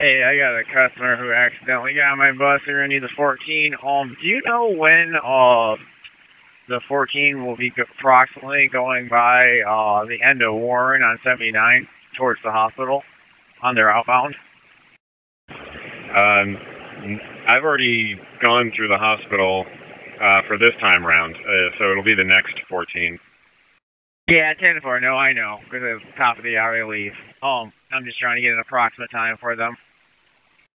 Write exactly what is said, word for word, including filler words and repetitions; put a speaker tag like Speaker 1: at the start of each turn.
Speaker 1: Hey, I got a customer who accidentally got on my bus. They're gonna need the fourteen. Um, do you know when uh the fourteen will be go- approximately going by uh the end of Warren on seventy-nine towards the hospital on their outbound?
Speaker 2: Um, I've already gone through the hospital uh, for this time round, uh, so it'll be the next fourteen.
Speaker 1: Yeah, ten to four. No, I know because it's top of the hour they leave. Um, I'm just trying to get an approximate time for them.